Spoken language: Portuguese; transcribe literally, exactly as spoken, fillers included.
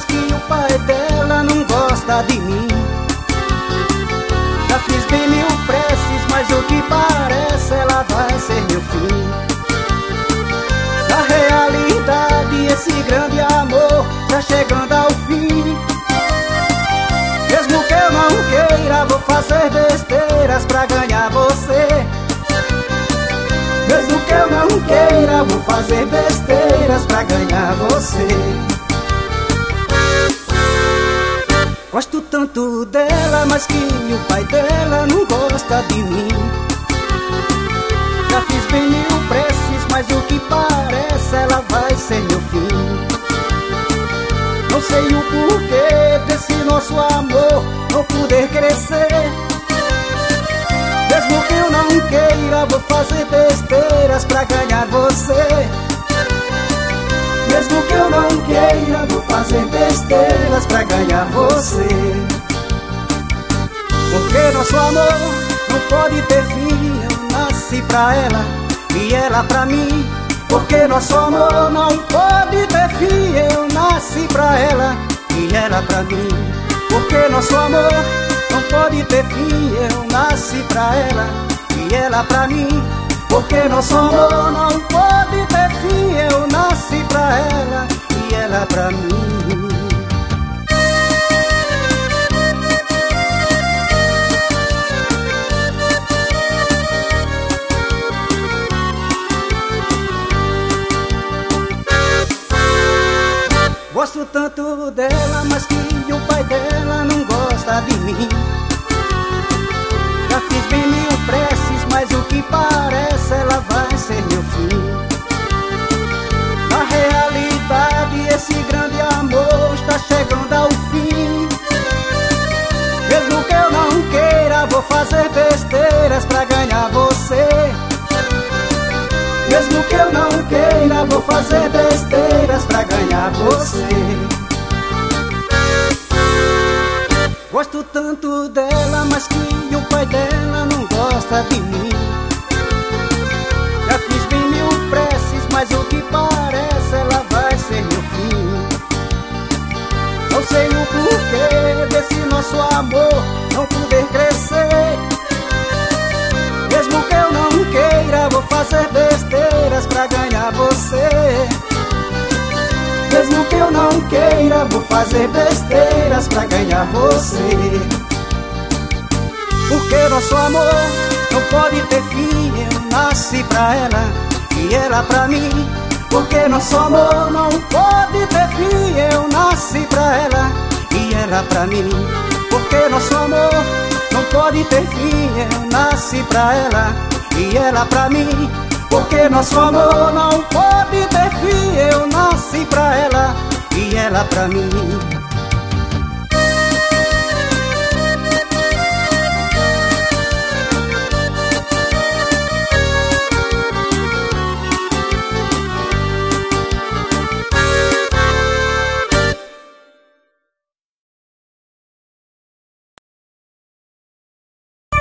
que o pai dela não gosta de mim. Já fiz bem mil preces, mas o que parece ela vai ser meu fim. Na realidade esse grande amor tá chegando ao fim. Mesmo que eu não queira, vou fazer besteiras pra ganhar você. Mesmo que eu não queira, vou fazer besteiras pra ganhar você. Gosto tanto dela, mas que o pai dela não gosta de mim. Já fiz bem mil preces, mas o que parece ela vai ser meu fim. Não sei o porquê desse nosso amor não poder crescer. Mesmo que eu não queira, vou fazer besteiras pra ganhar você. Mesmo que eu não queira, vou fazer besteiras pra ganhar você. Porque nosso amor não pode ter fim. Eu nasci pra ela e ela pra mim. Porque nosso amor não pode ter fim. Eu nasci pra ela e ela pra mim. Porque nosso amor não pode ter fim. Eu nasci pra ela e ela pra mim. Porque nosso amor não pode ter fim. Eu nasci pra ela e ela pra mim. Gosto tanto dela, mas que o pai dela não gosta de mim. Já fiz bem mil preces, mas o que parece ela vai ser meu fim. Na realidade esse grande amor está chegando ao fim. Mesmo que eu não queira, vou fazer besteiras pra ganhar você. Mesmo que eu não queira, vou fazer besteiras pra ganhar você. Gosto tanto dela, mas que o pai dela não gosta de mim. Já fiz bem mil preces, mas o que parece ela vai ser meu fim. Não sei o porquê desse nosso amor não poder crescer. Mesmo que eu não queira, vou fazer besteiras pra ganhar você. Mesmo que eu não queira, vou fazer besteiras pra ganhar você. Porque nosso amor não pode ter fim. Eu nasci pra ela e ela pra mim. Porque nosso amor não pode ter fim. Eu nasci pra ela e ela pra mim. Porque nosso amor não pode ter fim. Eu nasci pra ela e ela pra mim. Porque nosso amor não pode ter fim. Eu nasci pra ela e ela pra mim.